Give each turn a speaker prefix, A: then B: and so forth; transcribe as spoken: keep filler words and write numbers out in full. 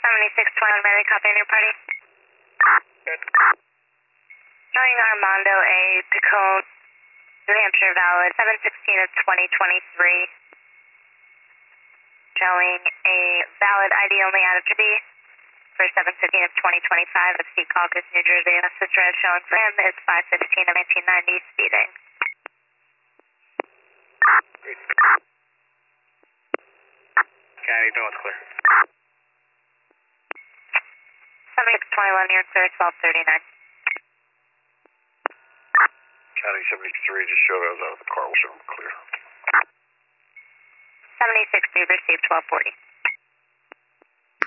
A: seventy-six twenty-one, may they copy on your party?
B: Good.
A: Showing Armando A. Tacone, New Hampshire, valid seven sixteen of twenty twenty-three. Showing a valid I D only out of G for seven fifteen of twenty twenty-five of Secaucus, New Jersey. Message red showing for him is five fifteen of nineteen ninety, speeding.
B: Great. County, no, it's clear.
A: seventy-six twenty-one, you're clear, twelve thirty-nine.
B: County seventy-three, just showed I was out of the car, we'll show them clear.
A: seventy-six, you've received twelve forty.